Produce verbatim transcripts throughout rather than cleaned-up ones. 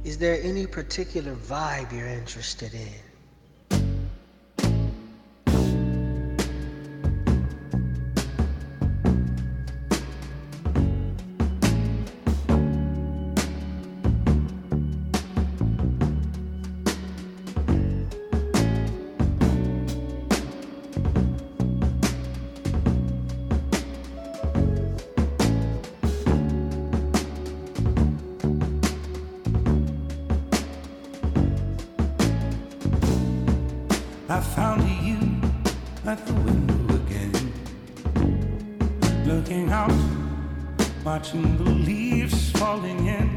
Is there any particular vibe you're interested in? I found you at the window again, looking out, watching the leaves falling in.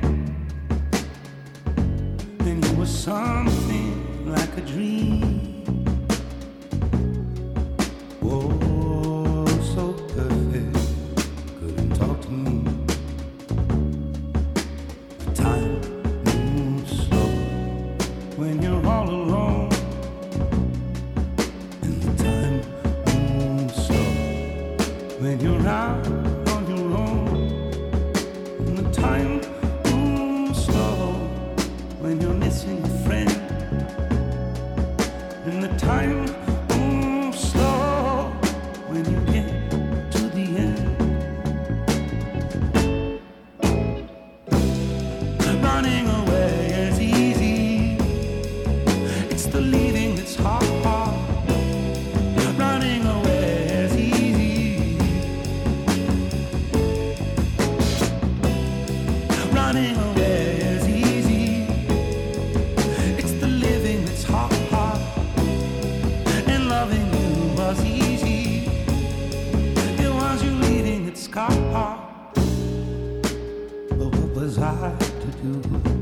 And you were something like a dream. Oh, so perfect, couldn't talk to me. The time moves slow when you're all alone. When you're out on your own, and the time moves slow. When you're missing a friend, and the time moves slow. When you get to the end, running away is easy. It's the leaving that's hard. Running away is easy. Running away is easy. It's the living that's hard. And loving you was easy. It was you leaving that's hard. But what was I to do?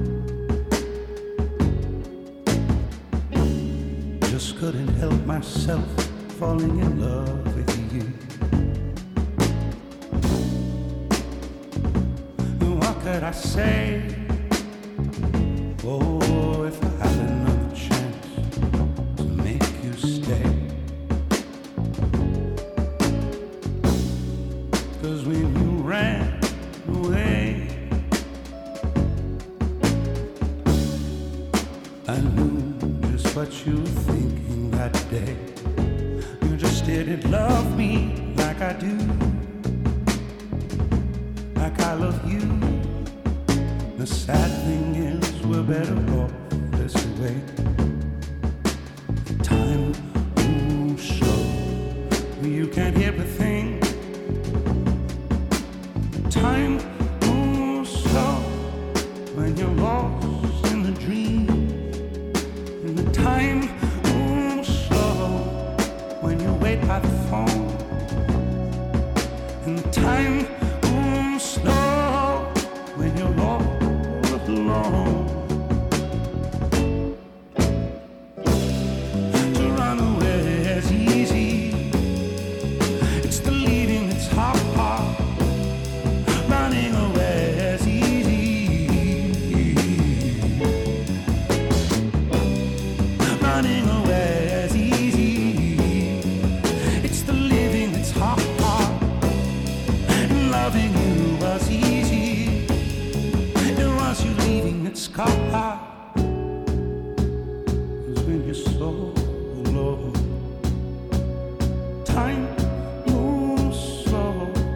Just couldn't help myself falling in love with you. What could I say? Oh, if I had another chance to make you stay. 'Cause when you ran away, I knew just what you were thinking that day. You just didn't love me like I do, like I love you. The sad thing is we're better off this way. The time moves slow, you can't hear a thing. The time moves slow when you're lost in the dream. And the time moves slow when you wait by the phone. And the time moves slow when you're all alone. To run away is easy. It's the leaving that's hard. Running away is easy. Running away is easy. It's the living that's hard. And loving you was easy. It was you leaving that's hard. 'Cause when you're so alone, time moves slow.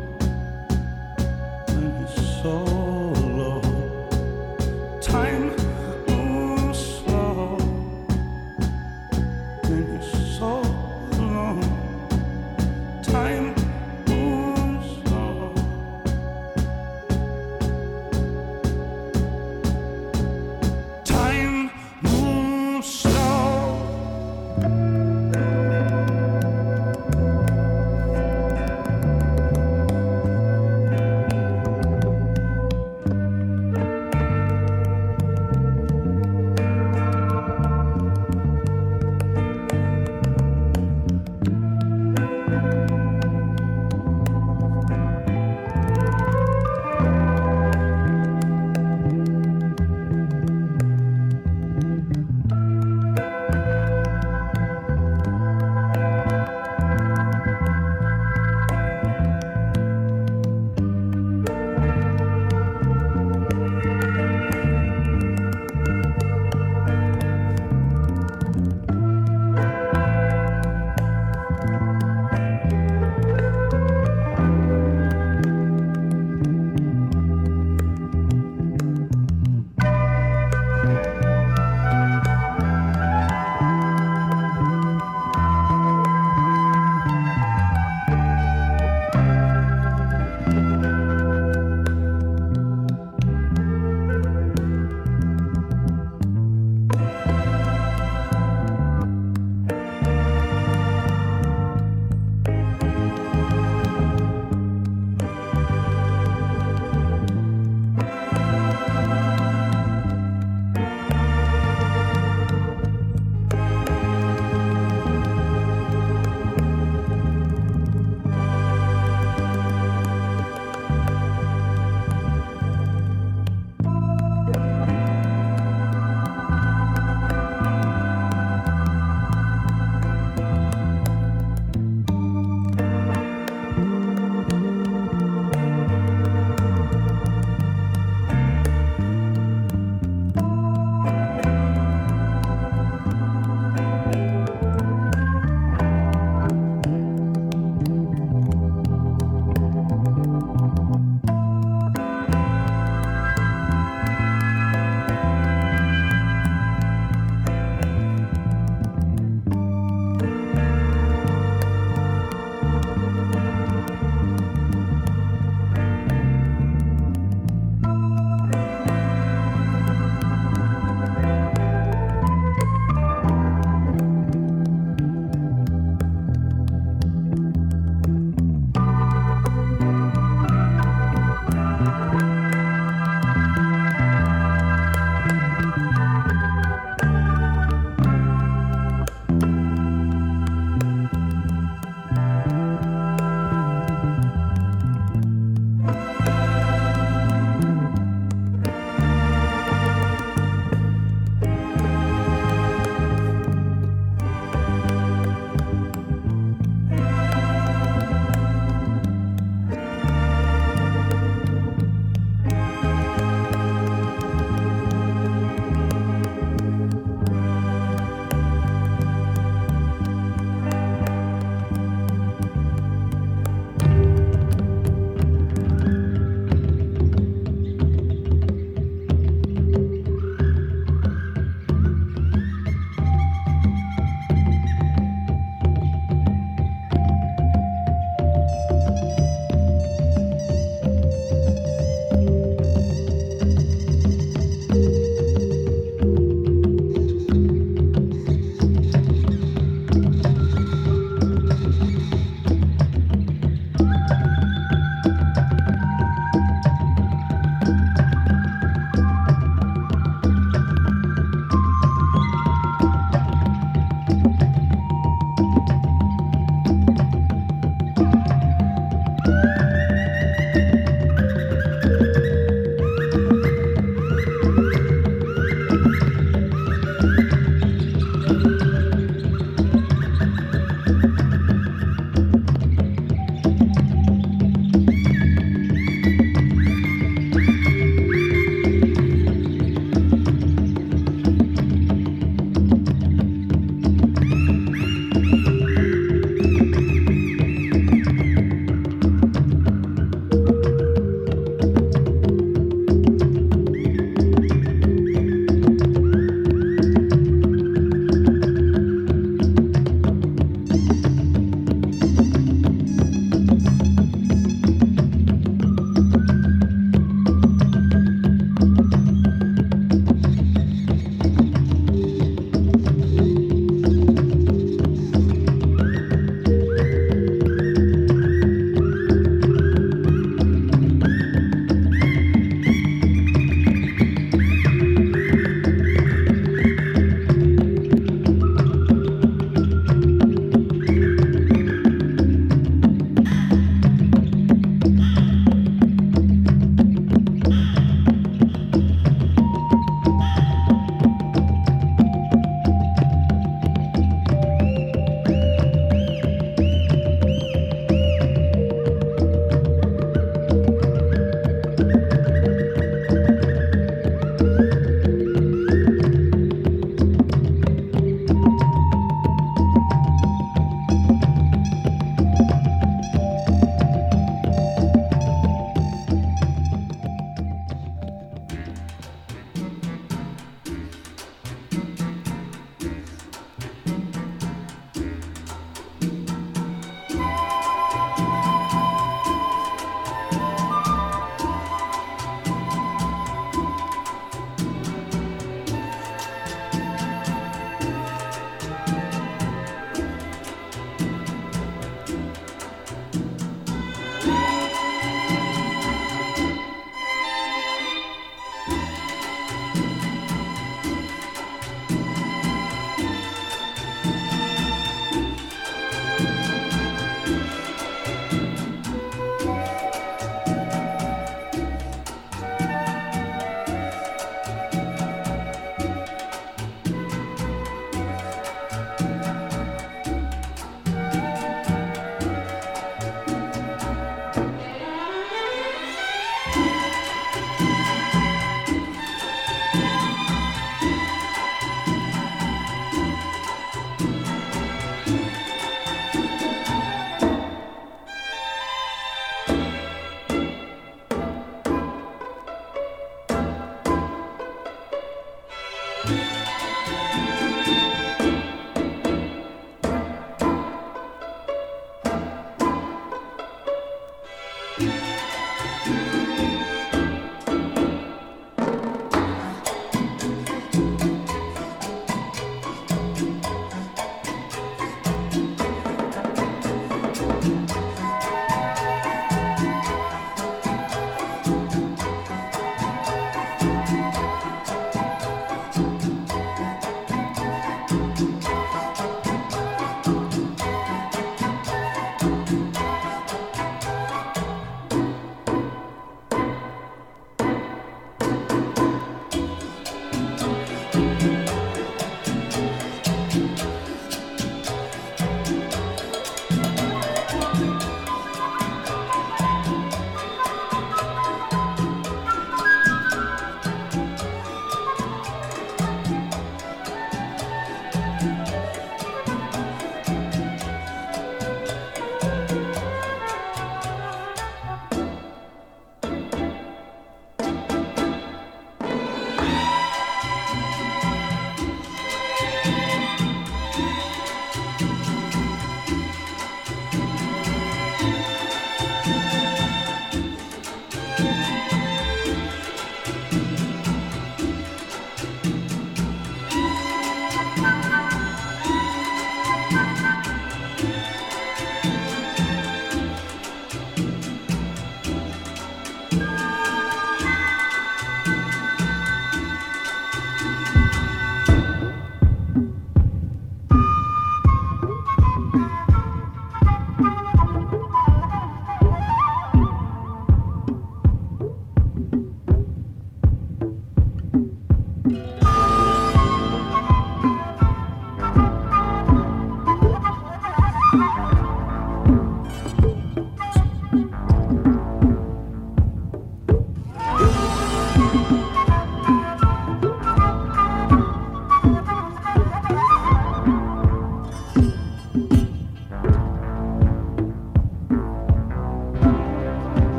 When you're so alone, time moves slow. When you're so alone, time moves slow. Time moves slow.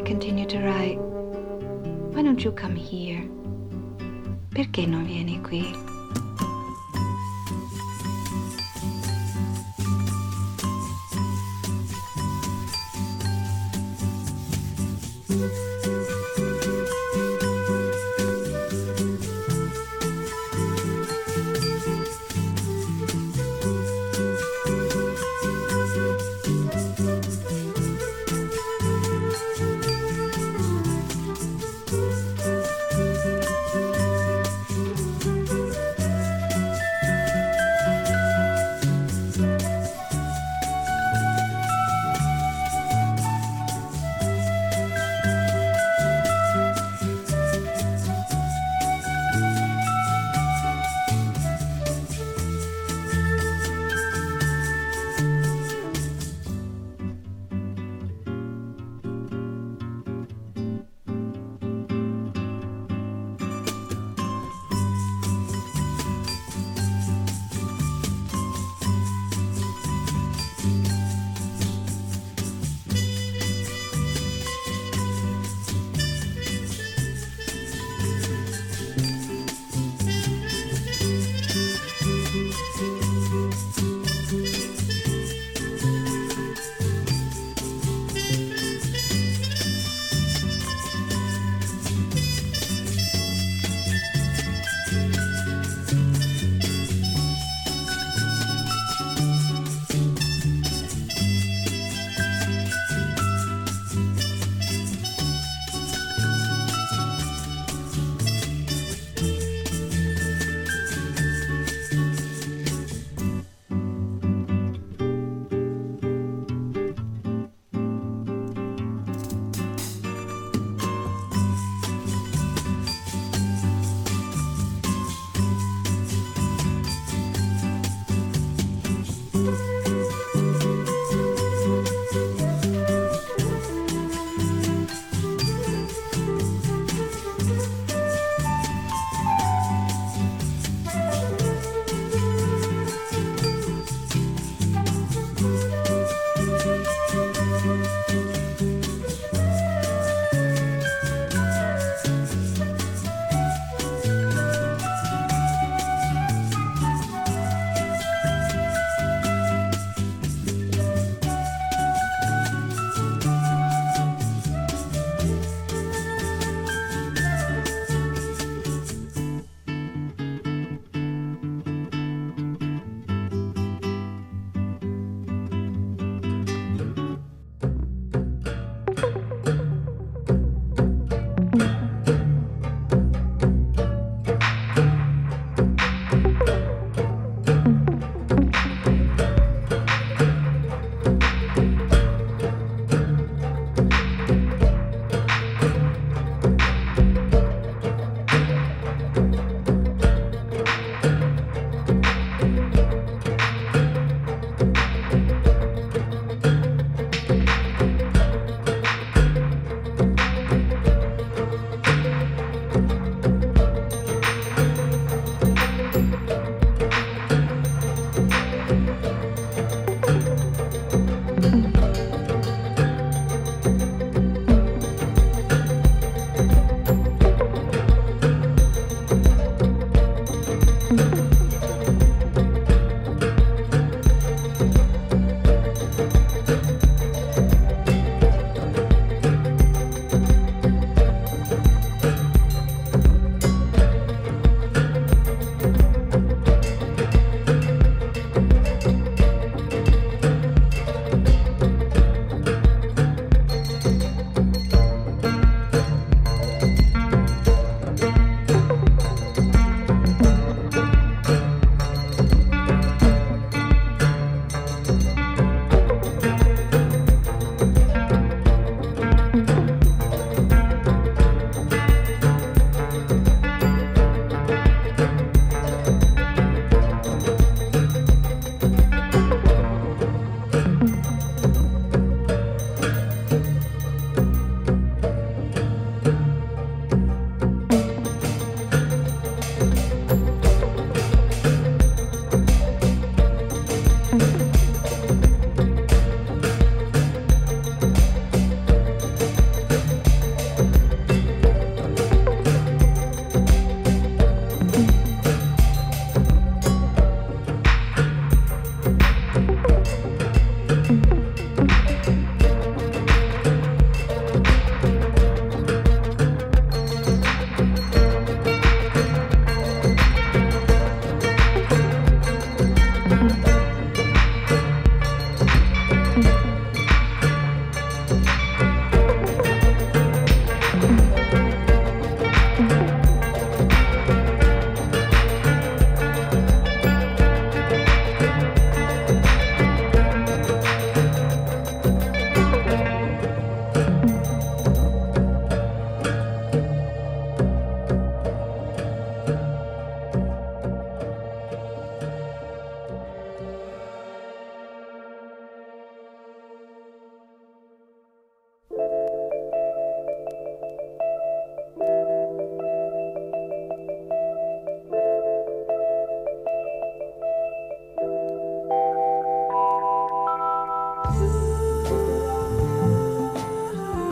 continue to write. Why don't you come here? Perché non vieni qui?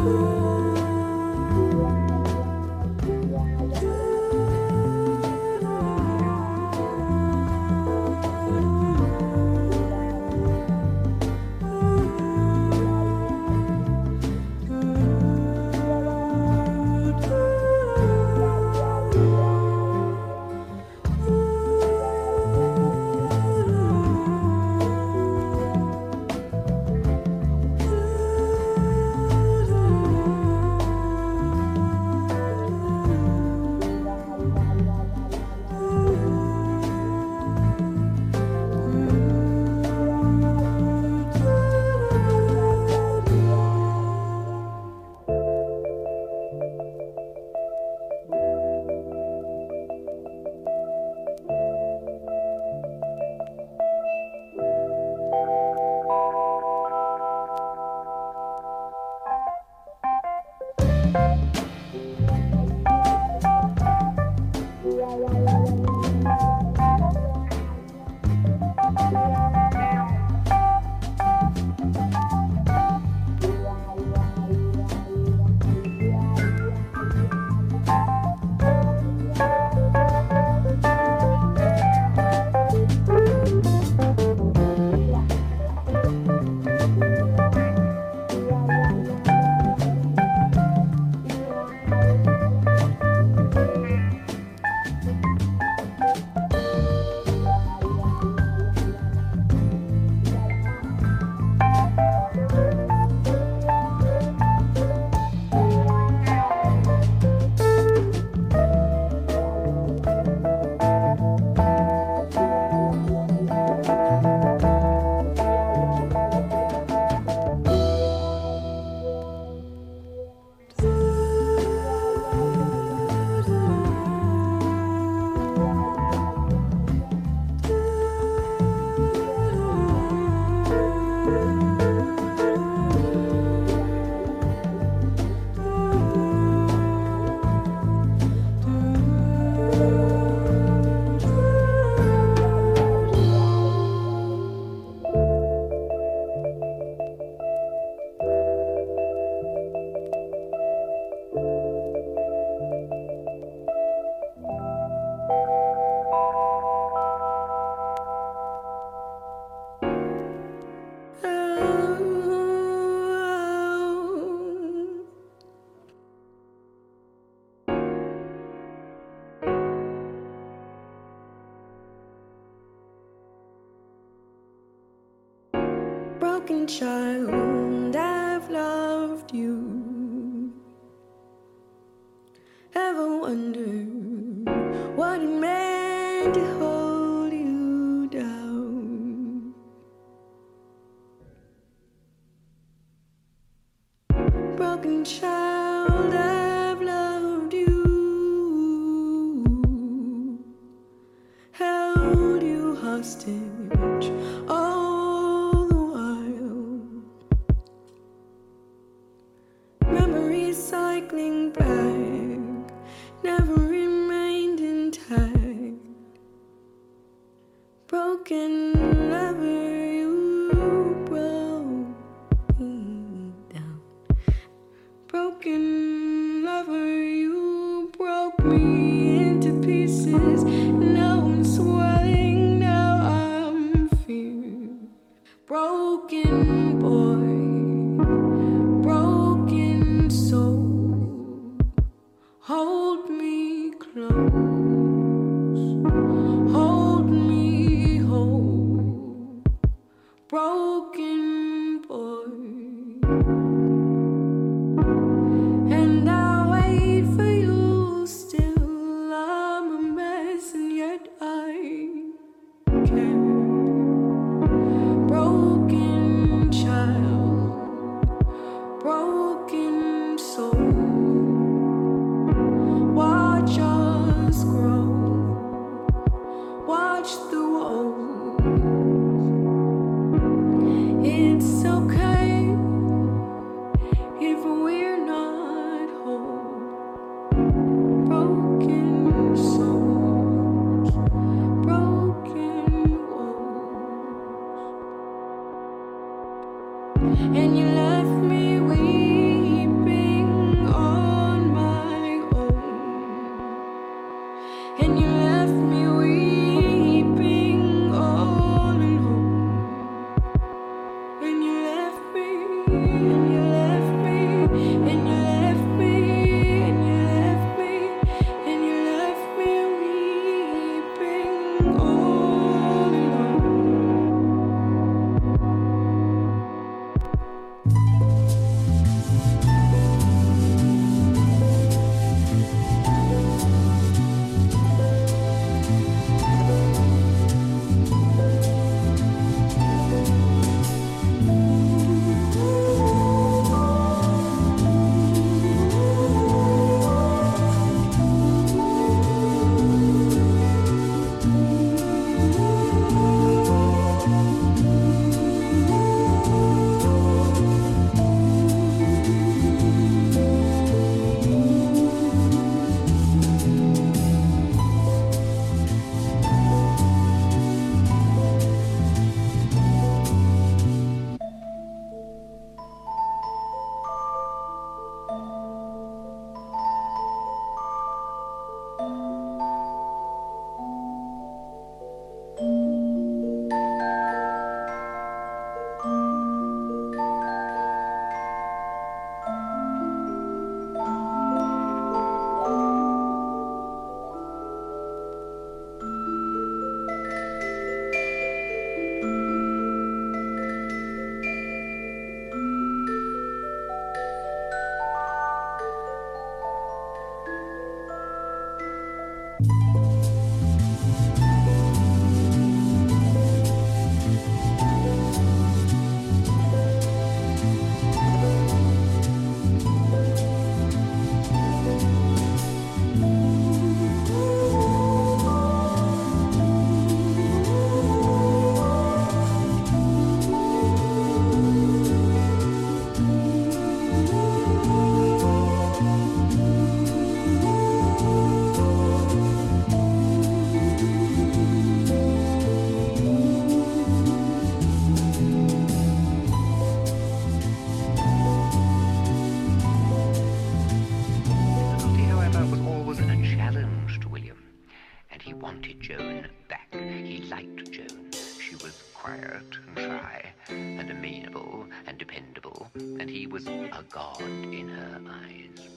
broken child, I've loved you. Ever wondered what it meant to hold you down? Broken child, I've loved you, held you hostage all the while. Memories cycling back, never remained intact. Broken lover, you broke me down. Broken lover, you broke me into pieces. Now I'm swelling, now I'm feared. Broken boy, broken soul, hold me close, hold me whole. Broken boy, and I wait for you still. I'm a mess and yet I care. Broken child, broken soul, watch us grow, watch the woes. It's okay if we're not whole. Broken souls, broken woes. And you left me weeping God in her eyes.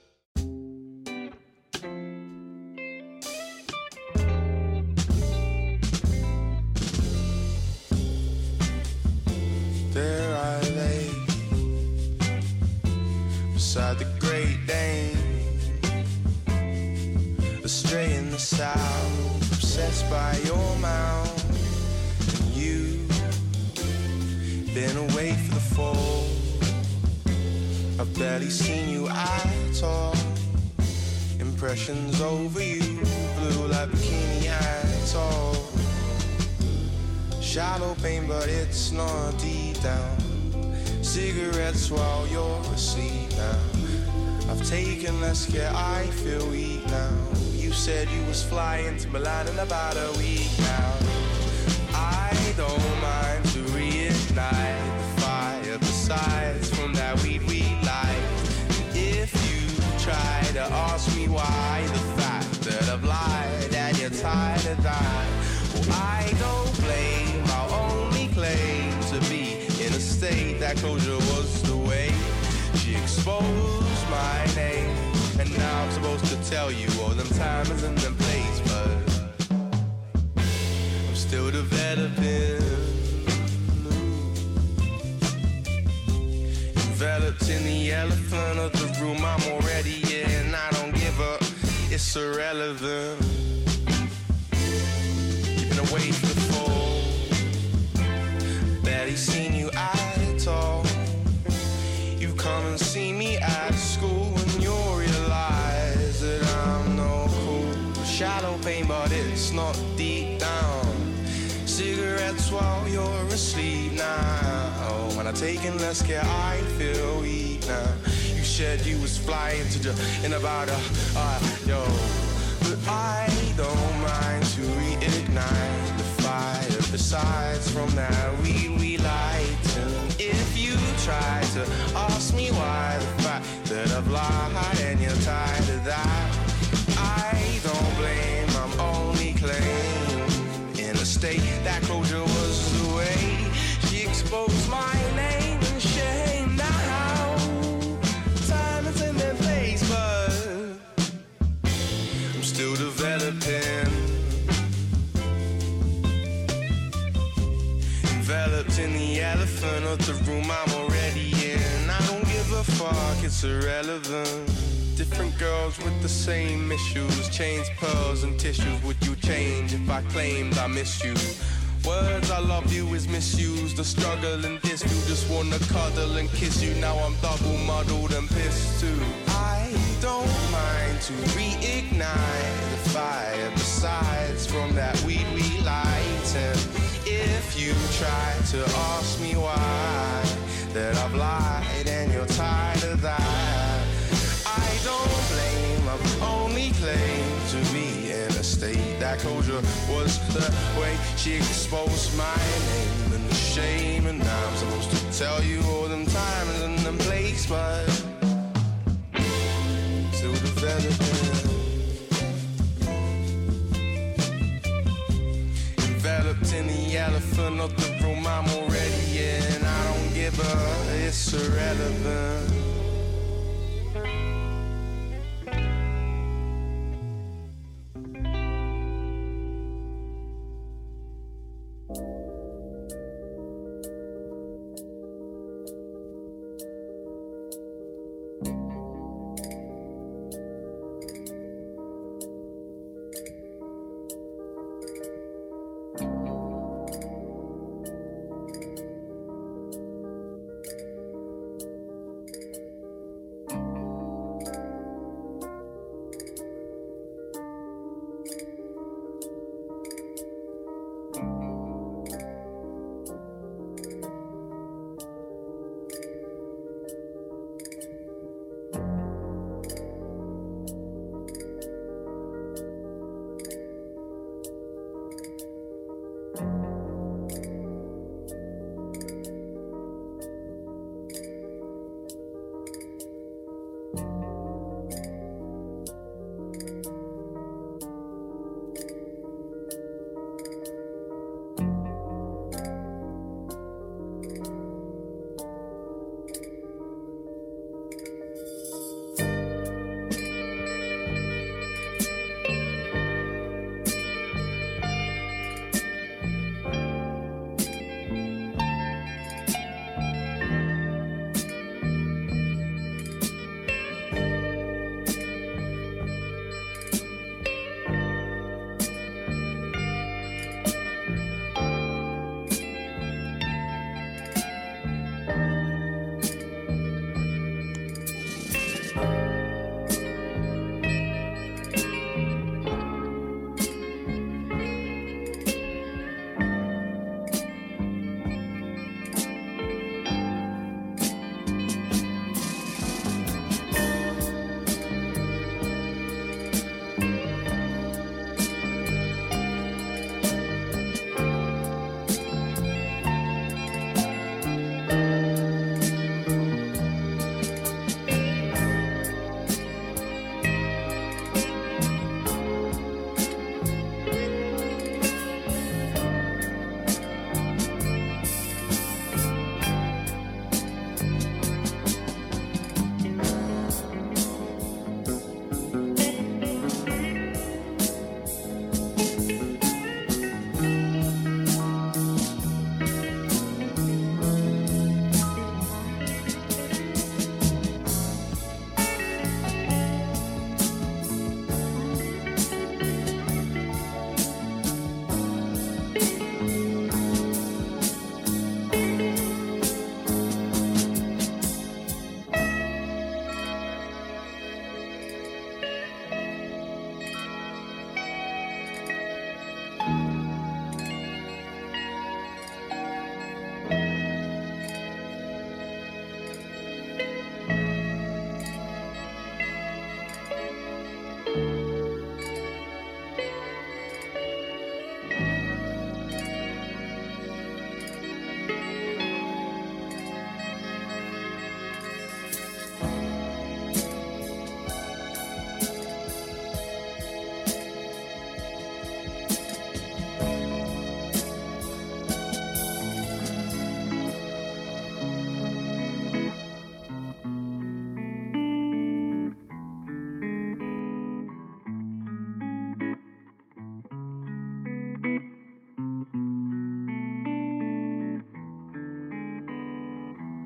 There I lay beside the Great Dane, astray in the south, obsessed by your mouth. And you been away for the fall. I've barely seen you at all. Impressions over you, blue like bikini atoll. Shallow pain, but it's not deep down. Cigarettes while you're asleep now. I've taken less care, I feel weak now. You said you was flying to Milan in about a week now. I don't mind to reignite the fire. Besides from that weed we light. If you try to ask me why, the fact that I've lied and you're tired of that, well, I don't blame. I'll only claim to be in a state that closure was the way. She exposed my name, and now I'm supposed to tell you all them times and them place, but I'm still developing. Enveloped in the elephant of the room, I'm already in. I don't give up, it's irrelevant. Keeping away from the fall. Barely seen you at all. You come and see me at school, and you'll realize that I'm no cool. Shallow pain, but it's not deep down. Cigarettes while you're asleep now. When I'm taking less care, I feel weak now. You said you was flying to the in about a uh, yo, but I don't mind to reignite the fire. Besides from that we we light. And if you try to ask me why, the fact that I've lied and you're tired of that, I don't blame. I'm only claiming in a state that closure was the way. She exposed my name and shame the room I'm already in. I don't give a fuck, it's irrelevant. Different girls with the same issues. Chains, pearls, and tissues. Would you change if I claimed I miss you? Words I love you is misused. The struggle and this you just wanna cuddle and kiss you. Now I'm double muddled and pissed too. I don't mind to reignite the fire. Besides from that weed we light. And if you try to ask me why, that I've lied and you're tired of that, I don't blame, I've only claimed to be in a state. That closure was the way she exposed my name and the shame. And now I'm supposed to tell you all them times and them places, but still developing. Enveloped in the elephant of the room I'm already in. I don't give a, it's irrelevant.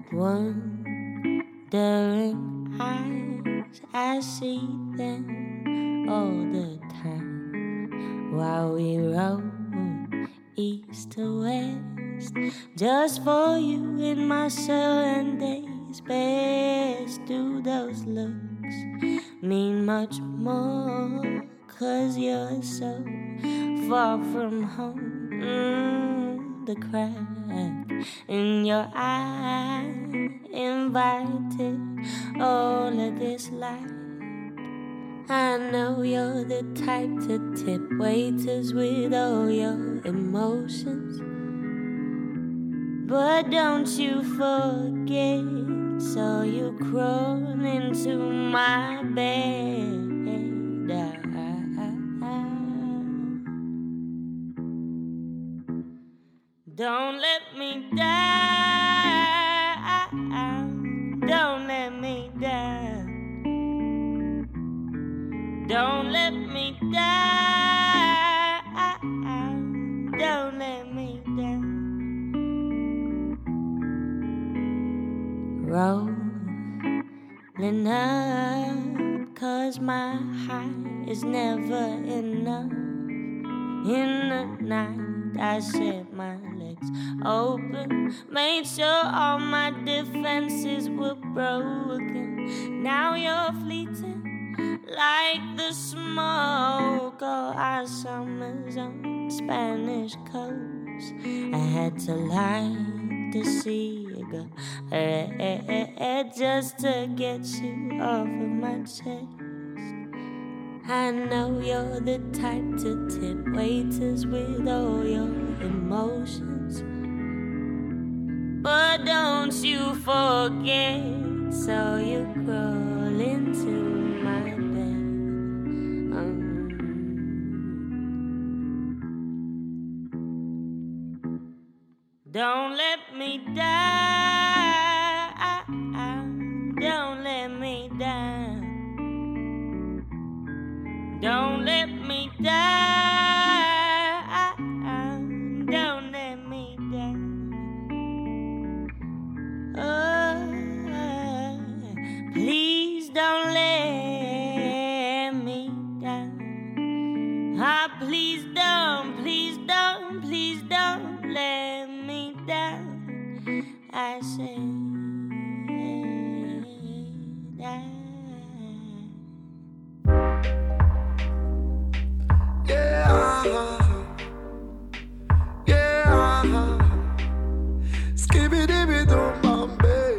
Wondering eyes, I see them all the time while we roll east to west, just for you in my Sundays best. Do those looks mean much more? 'Cause you're so far from home. Mm, the crack in your eye invited all of this light. I know you're the type to tip waiters with all your emotions, but don't you forget, so you crawl into my bed. Don't let me down, don't let me down, don't let me down, don't let me down. Rolling up, 'cause my high is never enough. In the night I set my legs open, made sure all my defenses were broken. Now you're fleeting like the smoke of our summers on Spanish coast. I had to lie to see you go red just to get you off of my chest. I know you're the type to tip waiters with all your emotions, but don't you forget, so you crawl into my bed. Um, don't let me down, don't let me down. Don't let me down, don't let me down. Oh, please don't let me down. Ah, please don't, please don't, please don't let me down. I say that. Yeah, yeah. Skibidi-bidi-dum, bam, babe.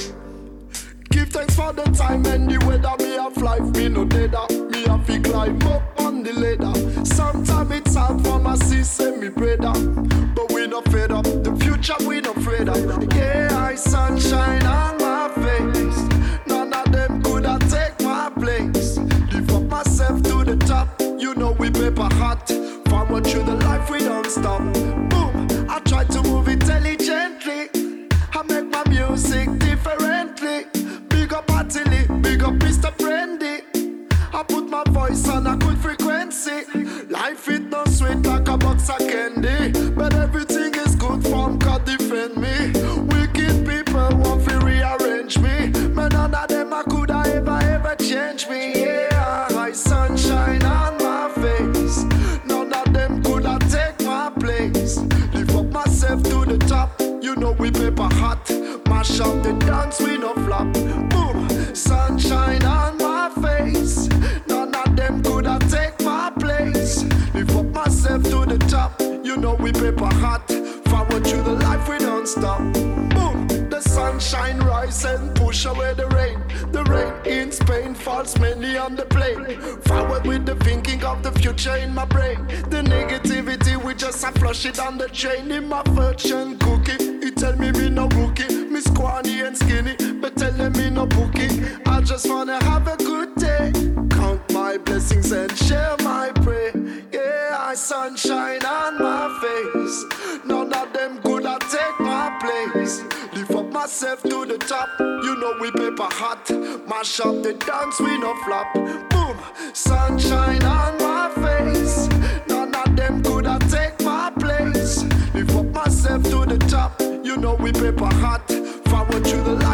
Give thanks for the time and the weather. Me have life, me no deader. Me have to climb up on the ladder. Sometimes it's hard for my sister, me brother, but we not fed up. The future we not afraid of. Yeah, I sunshine on my face. None of them could have take my place. Lift up myself to the top. You know we paper hot. Forward through the life we don't stop. Boom, I try to move intelligently. I make my music differently. Big up Atili, big up Mister Friendly. I put my voice on a good frequency. Life it no sweet like a box of candy, but everything is good from God defend me. Wicked people want to rearrange me, but none of them I could ever ever change me. Yeah, my sunshine on my face. None of them could have take my place. Lift up myself to the top. You know we paper hot. Mash up the dance, we no flop. Boom, sunshine on my face. None of them could have take my place. Lift up myself to the top. You know we paper hot. Forward through the life, we don't stop. Boom, the sunshine rise and push away the rain. The rain in Spain falls mainly on the plane. Forward with the thinking of the future in my brain. The negativity, we just a flush it on the chain. In my fortune cookie, it tell me me no rookie. Me squanny and skinny, but tell them me no bookie. I just wanna have a good day. Count my blessings and share my prayer. Yeah, I sunshine on my face. None of them could have take my place. Lift up myself to the top. You know we paper hot. Mash up the dance, we no flop. Boom, sunshine on my face. None of them could have take my place. Lift up myself to the top. You know we paper hot. Forward through the life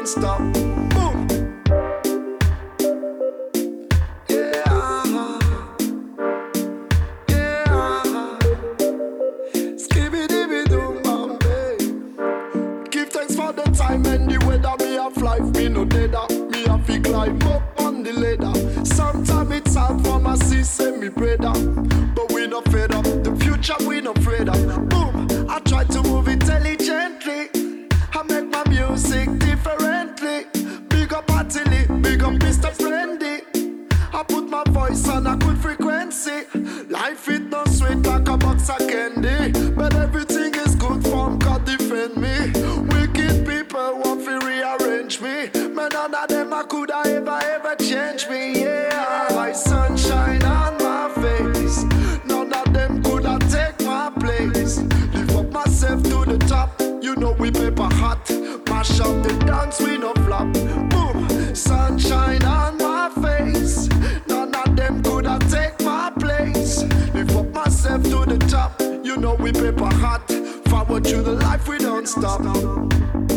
don't stop. Boom. Yeah. Yeah. Skibidi-bidi-doo, Bombay. Give thanks for the time and the weather. Me have life, me no deader. Me have to climb up on the ladder. Sometimes it's hard for my sis and me brother, but we not fed up. The future we not afraid of. Boom, I try to move intelligently. I make my music differently. Big up Atili, big up Mister Friendly. I put my voice on a good frequency. Life it not sweet like a box of candy, but everything is good from God defend me. Wicked people want to rearrange me, but none of them I could I ever ever change me. Yeah, my sunshine on my face. None of them could I take my place. Lift up myself to the top. You know we paper hot. Mash up the dance, we no flop. Boom, sunshine on my face. None of them could I take my place. Lift up myself to the top. You know we paper hot. Forward to the life, we don't stop.